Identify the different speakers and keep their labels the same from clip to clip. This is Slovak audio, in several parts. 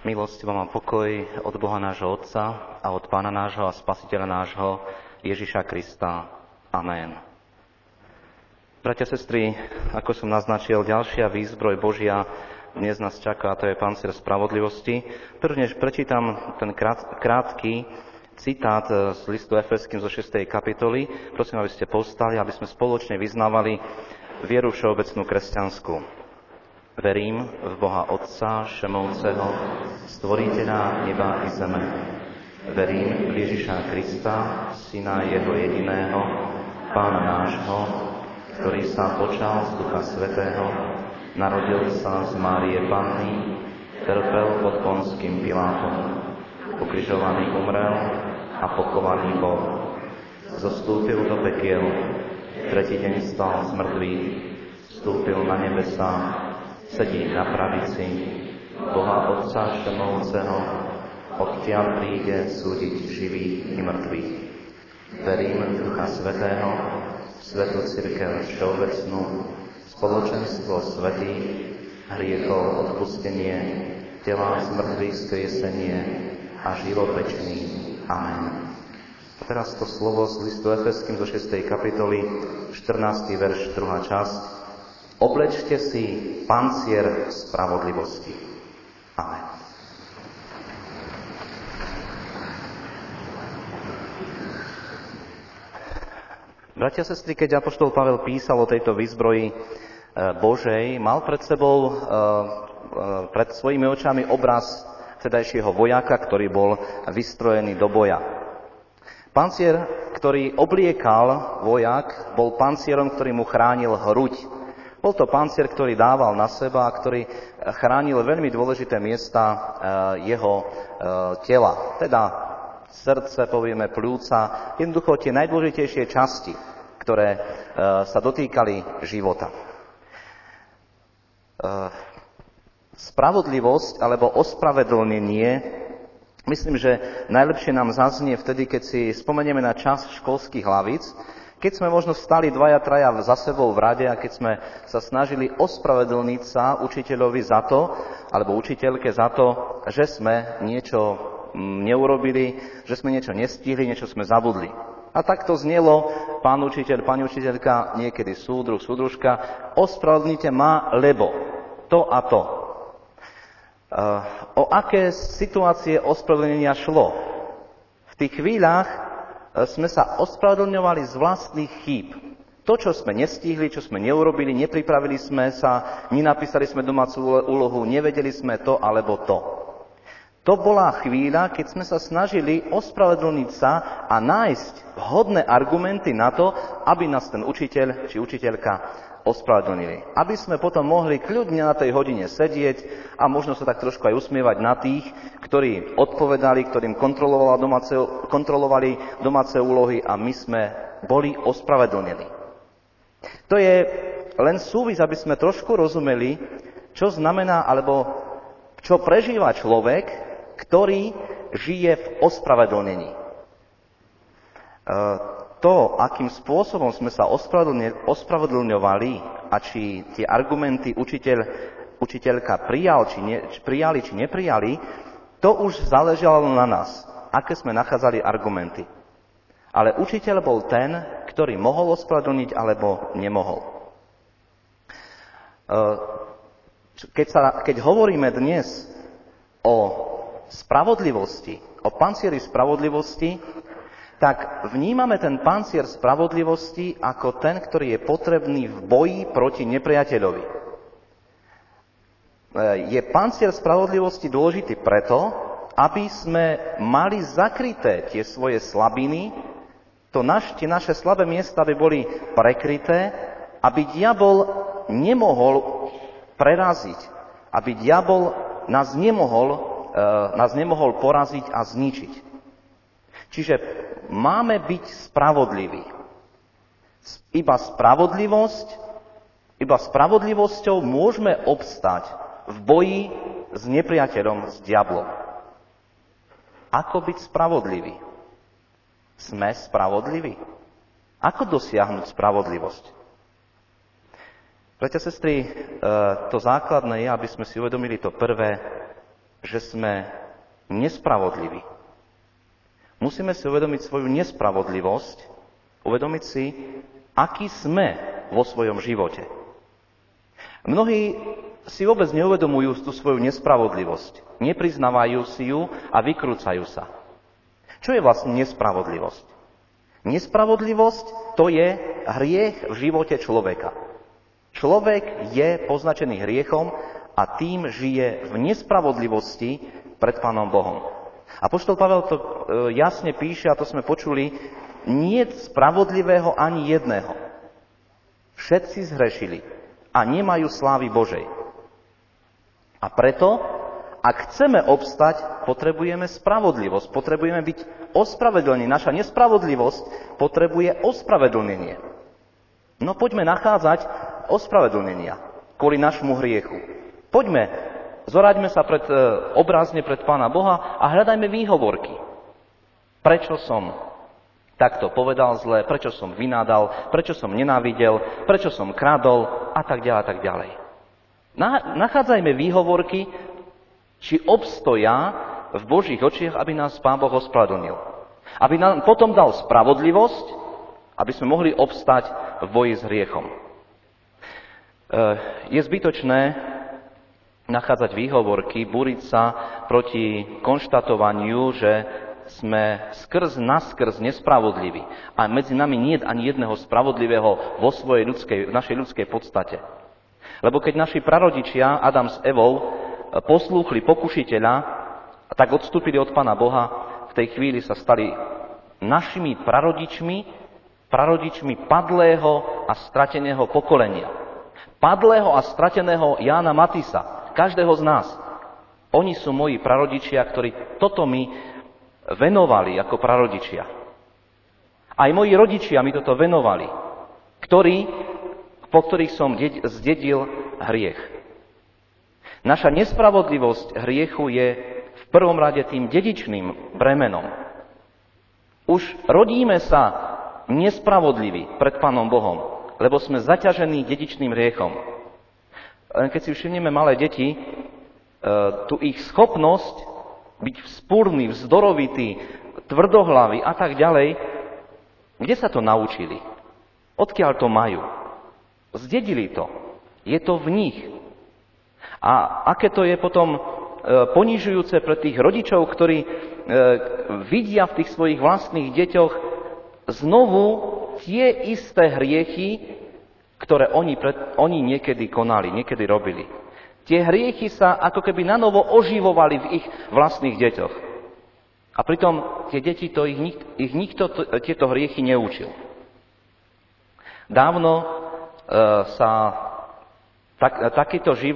Speaker 1: Milosť vám a pokoj od Boha nášho Otca a od Pána nášho a Spasiteľa nášho Ježiša Krista. Amen. Bratia, sestry, ako som naznačil, ďalšia výzbroj Božia dnes nás čaká, a to je pancier spravodlivosti. Prvnež prečítam ten krátky citát z listu Efeským zo 6. kapitoly. Prosím, aby ste povstali, aby sme spoločne vyznávali vieru všeobecnú kresťanskú. Verím v Boha Otca Všemovúceho, Stvoriteľa neba i zeme. Verím v Ježiša Krista, Syna Jeho jediného, Pána nášho, ktorý sa počal z Ducha Svätého, narodil sa z Márie Panny, trpel pod Ponským Pilátom, ukrižovaný umrel a pochovaný bol. Zostúpil do pekiel, tretí deň stal z mŕtvych, vstúpil na nebesá, sedí na pravici Boha Otca Všemovúceho, odtiaľ príde súdiť živých i mŕtvych. Verím v Ducha Svätého, Svätú cirkev všeobecnú, spoločenstvo svätých, hriechov odpustenie, tela z mŕtvych skriesenie a život večný. Amen. A teraz to slovo z listu Efeským zo 6. kapitoly, 14. verš, 2. časť. Oblečte si pancier spravodlivosti. Amen. Bratia, sestry, keď apoštol Pavel písal o tejto výzbroji Božej, mal pred sebou, pred svojimi očami obraz vtedajšieho vojaka, ktorý bol vystrojený do boja. Pancier, ktorý obliekal vojak, bol pancierom, ktorý mu chránil hruď. Bol to pancier, ktorý dával na seba a ktorý chránil veľmi dôležité miesta jeho tela. Teda srdce, povieme, pľúca, jednoducho tie najdôležitejšie časti, ktoré sa dotýkali života. Spravodlivosť alebo ospravedlnenie, myslím, že najlepšie nám zaznie vtedy, keď si spomenieme na čas školských hlavíc, keď sme možno stali dvaja, traja za sebou v rade a keď sme sa snažili ospravedlniť sa učiteľovi za to, alebo učiteľke za to, že sme niečo neurobili, že sme niečo nestihli, niečo sme zabudli. A tak to znelo, pán učiteľ, pani učiteľka, niekedy súdruh, súdružka, ospravedlnite ma, lebo to a to. O aké situácie ospravedlnenia šlo? V tých chvíľach sme sa ospravedlňovali z vlastných chýb. To, čo sme nestihli, čo sme neurobili, nepripravili sme sa, nenapísali sme domácu úlohu, nevedeli sme to alebo to. To bola chvíľa, keď sme sa snažili ospravedlniť sa a nájsť vhodné argumenty na to, aby nás ten učiteľ či učiteľka ospravedlnili. Aby sme potom mohli kľudne na tej hodine sedieť a možno sa tak trošku aj usmievať na tých, ktorí odpovedali, ktorým kontrolovali domáce úlohy a my sme boli ospravedlnení. To je len súvis, aby sme trošku rozumeli, čo znamená, alebo čo prežíva človek, ktorý žije v ospravedlnení. To, akým spôsobom sme sa ospravedlňovali a či tie argumenty učiteľka prijali či neprijali, to už záležalo na nás, aké sme nachádzali argumenty. Ale učiteľ bol ten, ktorý mohol ospravedlniť alebo nemohol. Keď hovoríme dnes o spravodlivosti, o pancieri spravodlivosti, tak vnímame ten pancier spravodlivosti ako ten, ktorý je potrebný v boji proti nepriateľovi. Je pancier spravodlivosti dôležitý preto, aby sme mali zakryté tie svoje slabiny, tie naše slabé miesta by boli prekryté, aby diabol nemohol preraziť, aby diabol nás nemohol poraziť a zničiť. Čiže máme byť spravodliví. Iba spravodlivosťou môžeme obstať v boji s nepriateľom, s diablom. Ako byť spravodlivý? Sme spravodliví? Ako dosiahnuť spravodlivosť? Bratia, sestry, to základné je, aby sme si uvedomili to prvé, že sme nespravodliví. Musíme si uvedomiť svoju nespravodlivosť, uvedomiť si, aký sme vo svojom živote. Mnohí si vôbec neuvedomujú tú svoju nespravodlivosť. Nepriznávajú si ju a vykrúcajú sa. Čo je vlastne nespravodlivosť? Nespravodlivosť to je hriech v živote človeka. Človek je poznačený hriechom a tým žije v nespravodlivosti pred Pánom Bohom. Apoštol Pavel to jasne píše, a to sme počuli, niet spravodlivého ani jedného. Všetci zhrešili a nemajú slávy Božej. A preto, ak chceme obstať, potrebujeme spravodlivosť, potrebujeme byť ospravedlnení. Naša nespravodlivosť potrebuje ospravedlnenie. No poďme nachádzať ospravedlnenia kvôli našmu hriechu. Poďme, zoraďme sa obrazne pred Pána Boha a hľadajme výhovorky. Prečo som takto povedal zle, prečo som vynádal, prečo som nenávidel, prečo som kradol a tak ďalej, a tak ďalej. Nachádzajme výhovorky, či obstoja v Božích očiach, aby nás Pán Boh ospravedlnil. Aby nám potom dal spravodlivosť, aby sme mohli obstať v boji s hriechom. Je zbytočné nachádzať výhovorky, búriť sa proti konštatovaniu, že sme skrz naskrz nespravodliví. A medzi nami nie je ani jedného spravodlivého v našej ľudskej podstate. Lebo keď naši prarodičia, Adam s Evou, poslúchli pokušiteľa a tak odstúpili od Pána Boha, v tej chvíli sa stali našimi prarodičmi padlého a strateného pokolenia. Padlého a strateného Jána Matisa, každého z nás. Oni sú moji prarodičia, ktorí toto mi venovali ako prarodičia. Aj moji rodičia mi toto venovali, po ktorých som zdedil hriech. Naša nespravodlivosť hriechu je v prvom rade tým dedičným bremenom. Už rodíme sa nespravodliví pred Pánom Bohom, lebo sme zaťažení dedičným hriechom. Keď si všimneme malé deti, tu ich schopnosť byť vzpúrny, vzdorovitý, tvrdohlavý a tak ďalej, kde sa to naučili? Odkiaľ to majú? Zdedili to. Je to v nich. A aké to je potom ponižujúce pre tých rodičov, ktorí vidia v tých svojich vlastných deťoch znovu tie isté hriechy, ktoré oni niekedy konali, niekedy robili. Tie hriechy sa ako keby nanovo oživovali v ich vlastných deťoch. A pritom tie deti, nikto tieto hriechy neučil. Dávno sa takýto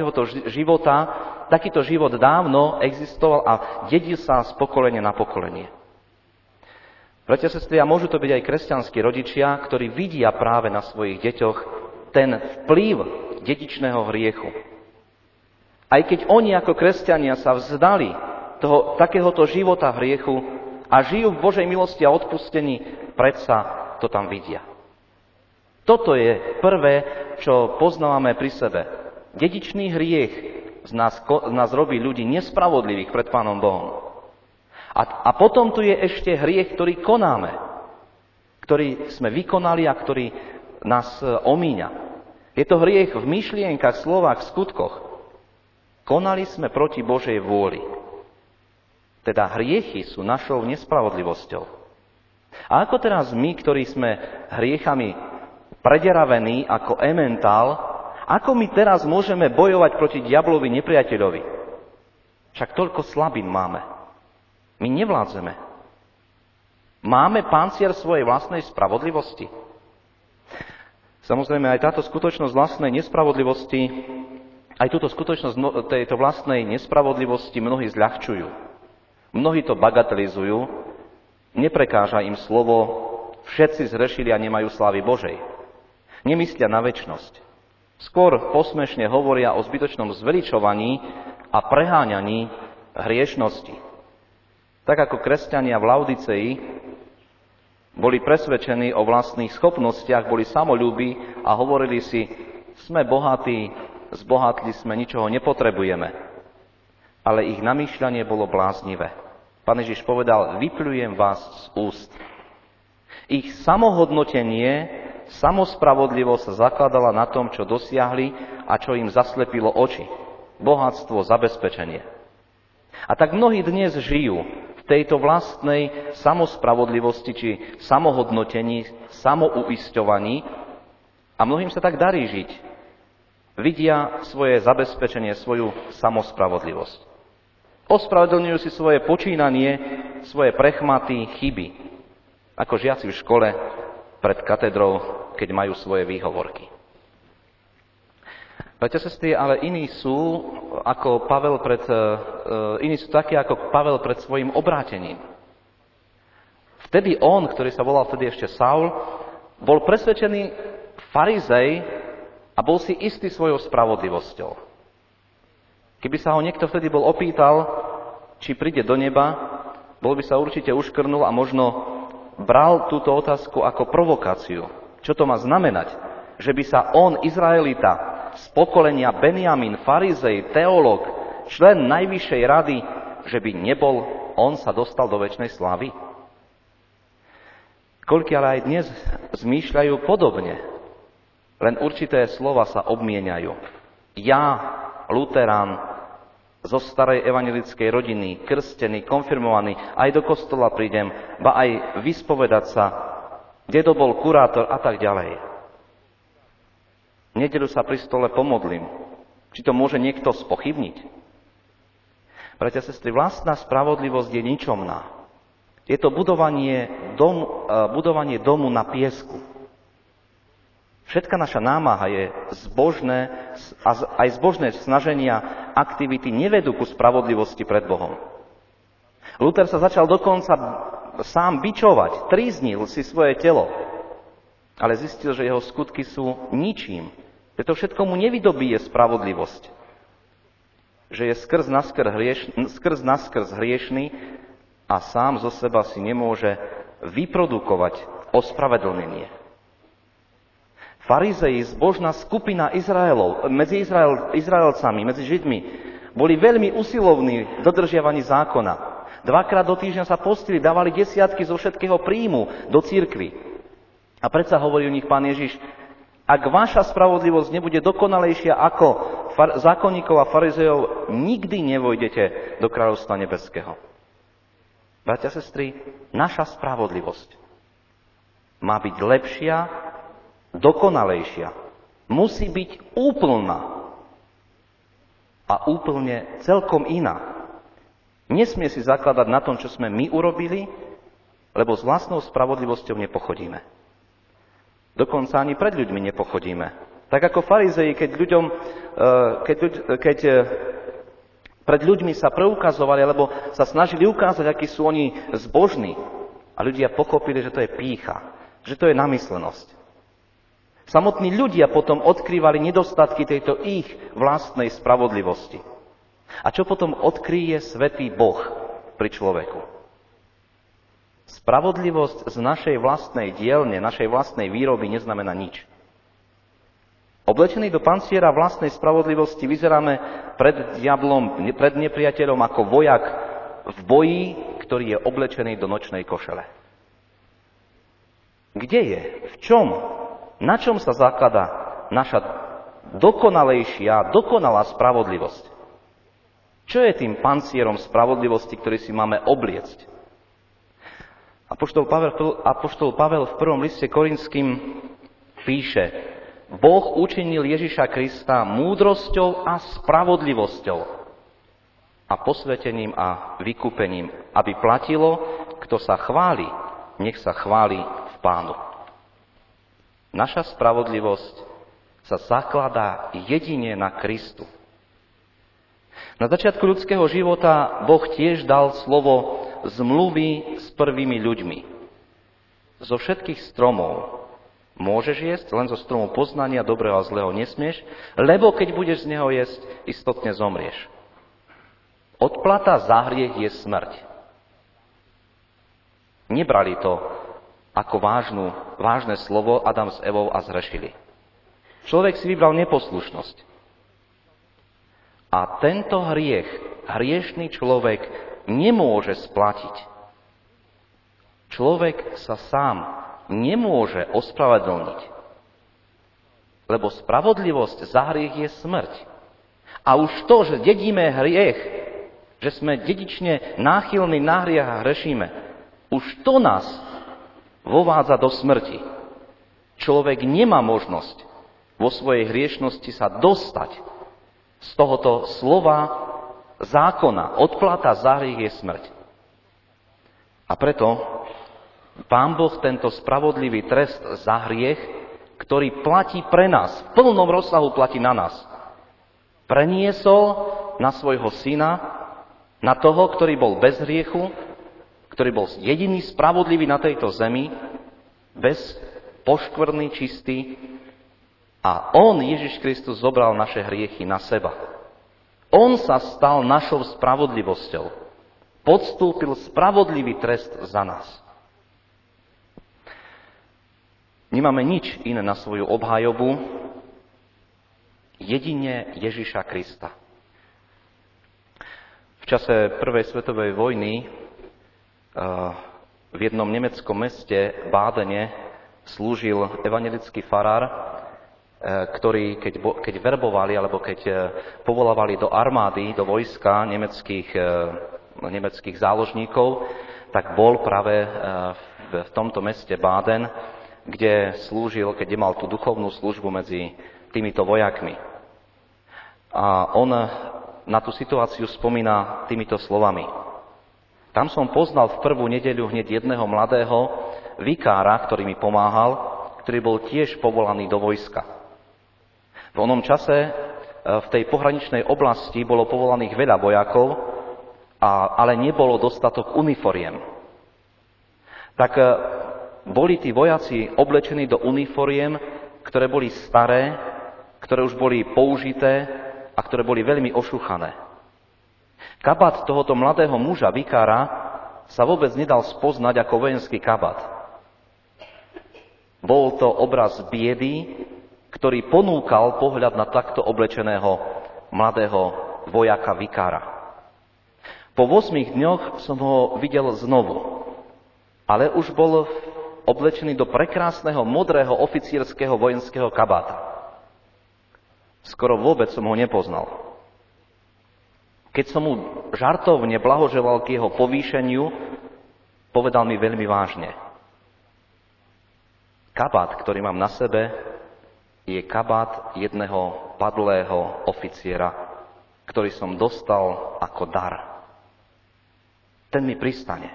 Speaker 1: život dávno existoval a dedil sa z pokolenia na pokolenie. Bratia, sestry, a môžu to byť aj kresťanskí rodičia, ktorí vidia práve na svojich deťoch ten vplyv dedičného hriechu. Aj keď oni ako kresťania sa vzdali takéhoto života hriechu a žijú v Božej milosti a odpustení, predsa to tam vidia. Toto je prvé, čo poznávame pri sebe. Dedičný hriech z nás robí ľudí nespravodlivých pred Pánom Bohom. A potom tu je ešte hriech, ktorý konáme, ktorý sme vykonali a ktorý nás omíňa. Je to hriech v myšlienkach, slovách, skutkoch. Konali sme proti Božej vôli. Teda hriechy sú našou nespravodlivosťou. A ako teraz my, ktorí sme hriechami prederavení ako ementál, ako my teraz môžeme bojovať proti diablovi nepriateľovi? Však toľko slabín máme. My nevládzeme. Máme pancier svojej vlastnej spravodlivosti. Samozrejme, aj táto skutočnosť vlastnej nespravodlivosti, aj túto skutočnosť tejto vlastnej nespravodlivosti mnohí zľahčujú. Mnohí to bagatelizujú, neprekáža im slovo, všetci zhrešili a nemajú slávy Božej. Nemyslia na večnosť. Skôr posmešne hovoria o zbytočnom zveličovaní a preháňaní hriešnosti. Tak ako kresťania v Laodicei boli presvedčení o vlastných schopnostiach, boli samoľúbi a hovorili si, sme bohatí, zbohatli sme, ničoho nepotrebujeme. ale ich namýšľanie bolo bláznivé. Pán Ježiš povedal, vypľujem vás z úst. Ich samohodnotenie, samospravodlivosť sa zakladala na tom, čo dosiahli a čo im zaslepilo oči. Bohatstvo, zabezpečenie. A tak mnohí dnes žijú v tejto vlastnej samospravodlivosti či samohodnotení, samouisťovaní a mnohým sa tak darí žiť. Vidia svoje zabezpečenie, svoju samospravodlivosť. Ospravedlňujú si svoje počínanie, svoje prechmaty, chyby. Ako žiaci v škole pred katedrou, keď majú svoje výhovorky. Bratia, sestry, ale iní sú takí ako Pavel pred svojim obrátením. Vtedy on, ktorý sa volal vtedy ešte Saul, bol presvedčený farizej a bol si istý svojou spravodlivosťou. Keby sa ho niekto vtedy bol opýtal, či príde do neba, bol by sa určite uškrnul a možno bral túto otázku ako provokáciu. Čo to má znamenať? Že by sa on, Izraelita, z pokolenia Benjamín, farizej, teológ, člen Najvyššej rady, že by nebol, on sa dostal do večnej slávy? Koľko ale aj dnes zmýšľajú podobne, len určité slova sa obmieniajú. Ja, luterán, zo starej evanjelickej rodiny, krstený, konfirmovaný, aj do kostola prídem, ba aj vyspovedať sa, dedo bol kurátor a tak ďalej. V nedeľu sa pri stole pomodlím. Či to môže niekto spochybniť? Bratia, sestry, vlastná spravodlivosť je ničomná. Je to budovanie domu na piesku. Všetka naša námaha je zbožné, aj zbožné snaženia, aktivity nevedú ku spravodlivosti pred Bohom. Luther sa začal dokonca sám bičovať, tríznil si svoje telo, ale zistil, že jeho skutky sú ničím. Preto všetko mu nevydobíje spravodlivosť. Že je skrz naskrz hriešný a sám zo seba si nemôže vyprodukovať ospravedlnenie. Farizei, zbožná skupina medzi Izraelcami, medzi Židmi, boli veľmi usilovní v dodržiavaní zákona. 2-krát do týždňa sa postili, dávali desiatky zo všetkého príjmu do cirkvi. A predsa hovorí o nich Pán Ježiš, ak vaša spravodlivosť nebude dokonalejšia ako zákonníkov a farizejov, nikdy nevojdete do kráľovstva nebeského. Bratia, sestry, naša spravodlivosť má byť lepšia, dokonalejšia. Musí byť úplná a úplne celkom iná. Nesmie si zakladať na tom, čo sme my urobili, lebo s vlastnou spravodlivosťou nepochodíme. Dokonca ani pred ľuďmi nepochodíme. Tak ako farizei, keď pred ľuďmi sa preukazovali, alebo sa snažili ukázať, akí sú oni zbožní. A ľudia pochopili, že to je pýcha, že to je namyslenosť. Samotní ľudia potom odkrývali nedostatky tejto ich vlastnej spravodlivosti. A čo potom odkryje svätý Boh pri človeku? Spravodlivosť z našej vlastnej dielne, našej vlastnej výroby neznamená nič. Oblečený do panciera vlastnej spravodlivosti vyzeráme pred diablom, pred nepriateľom ako vojak v boji, ktorý je oblečený do nočnej košele. Kde je? V čom? Na čom sa zakladá naša dokonalá spravodlivosť? Čo je tým pancierom spravodlivosti, ktorý si máme obliecť? Apoštol Pavel v prvom liste Korinským píše, Boh učinil Ježiša Krista múdrosťou a spravodlivosťou a posvetením a vykúpením, aby platilo, kto sa chváli, nech sa chváli v Pánu. Naša spravodlivosť sa zakladá jedine na Kristu. Na začiatku ľudského života Boh tiež dal slovo zmluvy s prvými ľuďmi. Zo všetkých stromov môžeš jesť, len zo stromu poznania dobrého a zlého nesmieš, lebo keď budeš z neho jesť, istotne zomrieš. Odplata za hriech je smrť. Nebrali to ako vážne slovo Adam s Evou a zhrešili. Človek si vybral neposlušnosť. A tento hriech hriešný človek nemôže splatiť. Človek sa sám nemôže ospravedlniť, lebo spravodlivosť za hriech je smrť. A už to, že dedíme hriech, že sme dedične náchylní na hriech a hrešíme, už to nás vovádza do smrti. Človek nemá možnosť vo svojej hriešnosti sa dostať z tohoto slova zákona. Odplata za hriech je smrť. A preto Pán Boh tento spravodlivý trest za hriech, ktorý platí pre nás, v plnom rozsahu platí na nás, preniesol na svojho syna, na toho, ktorý bol bez hriechu, ktorý bol jediný spravodlivý na tejto zemi, bez poškvrny, čistý. A on, Ježiš Kristus, zobral naše hriechy na seba. On sa stal našou spravodlivosťou. Podstúpil spravodlivý trest za nás. Nemáme nič iné na svoju obhajobu, jedine Ježiša Krista. V čase prvej svetovej vojny v jednom nemeckom meste Bádene slúžil evanjelický farár, ktorý keď verbovali alebo keď povolávali do armády, do vojska nemeckých záložníkov, tak bol práve v tomto meste Báden, kde slúžil, keď mal tú duchovnú službu medzi týmito vojakmi. A on na tú situáciu spomína týmito slovami. Tam som poznal v prvú nedeľu hneď jedného mladého vikára, ktorý mi pomáhal, ktorý bol tiež povolaný do vojska. V onom čase v tej pohraničnej oblasti bolo povolaných veľa vojakov, ale nebolo dostatok uniforiem. Tak boli tí vojaci oblečení do uniforiem, ktoré boli staré, ktoré už boli použité a ktoré boli veľmi ošuchané. Kabát tohoto mladého muža, vikára, sa vôbec nedal spoznať ako vojenský kabát. Bol to obraz biedy, ktorý ponúkal pohľad na takto oblečeného mladého vojaka, vikára. Po 8 dňoch som ho videl znovu, ale už bol oblečený do prekrásneho modrého oficírskeho vojenského kabáta. Skoro vôbec som ho nepoznal. Keď som mu žartovne blahoželal k jeho povýšeniu, povedal mi veľmi vážne. Kabát, ktorý mám na sebe, je kabát jedného padlého oficiera, ktorý som dostal ako dar. Ten mi pristane.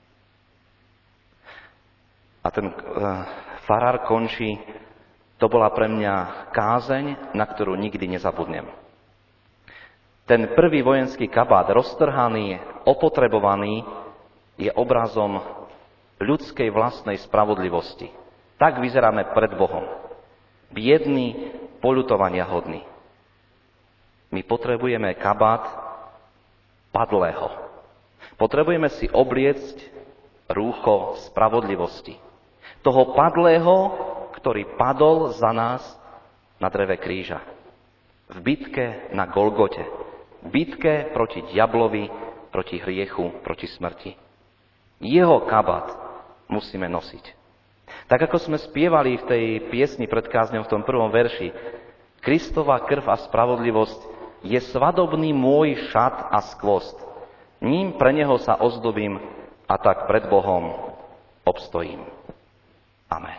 Speaker 1: A ten farár končí: to bola pre mňa kázeň, na ktorú nikdy nezabudnem. Ten prvý vojenský kabát, roztrhaný, opotrebovaný, je obrazom ľudskej vlastnej spravodlivosti. Tak vyzeráme pred Bohom. Biedný, poľutovania hodný. My potrebujeme kabát padlého. Potrebujeme si obliecť rúcho spravodlivosti. Toho padlého, ktorý padol za nás na dreve kríža. V bitke na Golgote. V bitke proti diablovi, proti hriechu, proti smrti. Jeho kabát musíme nosiť. Tak ako sme spievali v tej piesni pred kázňou v tom prvom verši, Kristova krv a spravodlivosť je svadobný môj šat a skvost. Ním pre neho sa ozdobím a tak pred Bohom obstojím. Amen.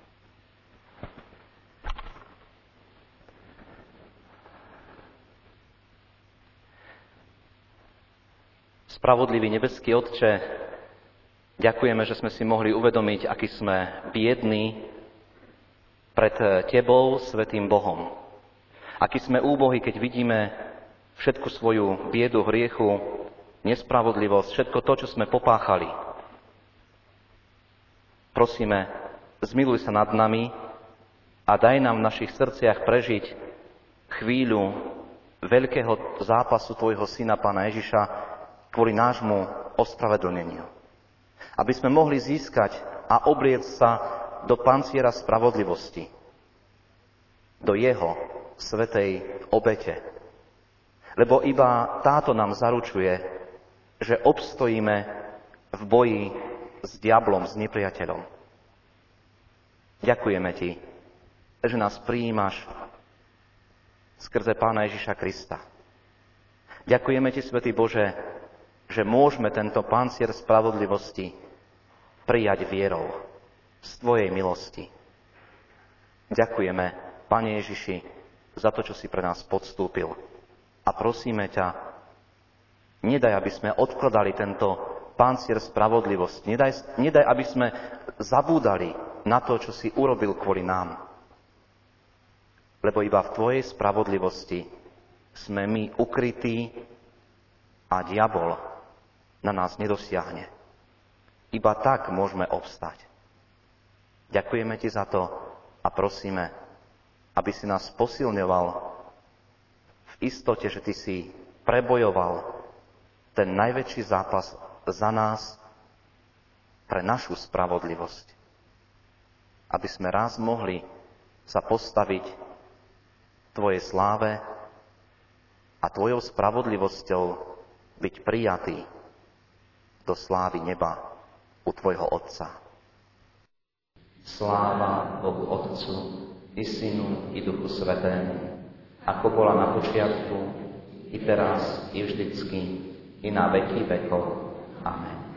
Speaker 1: Spravodlivý nebeský Otče, ďakujeme, že sme si mohli uvedomiť, aký sme biední pred Tebou, svätým Bohom. Aký sme úbohí, keď vidíme všetku svoju biedu, hriechu, nespravodlivosť, všetko to, čo sme popáchali. Prosíme, zmiluj sa nad nami a daj nám v našich srdciach prežiť chvíľu veľkého zápasu Tvojho Syna, Pána Ježiša, kvôli nášmu ospravedlneniu. Aby sme mohli získať a obliecť sa do panciera spravodlivosti, do jeho svätej obete. Lebo iba táto nám zaručuje, že obstojíme v boji s diablom, s nepriateľom. Ďakujeme Ti, že nás prijímaš skrze Pána Ježiša Krista. Ďakujeme Ti, Svätý Bože, že môžeme tento pancier spravodlivosti prijať vierou z Tvojej milosti. Ďakujeme, Pane Ježiši, za to, čo si pre nás podstúpil. A prosíme ťa, nedaj, aby sme odkladali tento pancier spravodlivosti. Nedaj, aby sme zabúdali na to, čo si urobil kvôli nám. Lebo iba v Tvojej spravodlivosti sme my ukrytí a diabol na nás nedosiahne. Iba tak môžeme obstať. Ďakujeme Ti za to a prosíme, aby si nás posilňoval v istote, že Ty si prebojoval ten najväčší zápas za nás pre našu spravodlivosť. Aby sme raz mohli sa postaviť Tvojej sláve a Tvojou spravodlivosťou byť prijatý do slávy neba u Tvojho Otca. Sláva Bohu Otcu i Synu i Duchu Svätému, ako bola na počiatku, i teraz, i vždycky, i na veky vekov. Amen.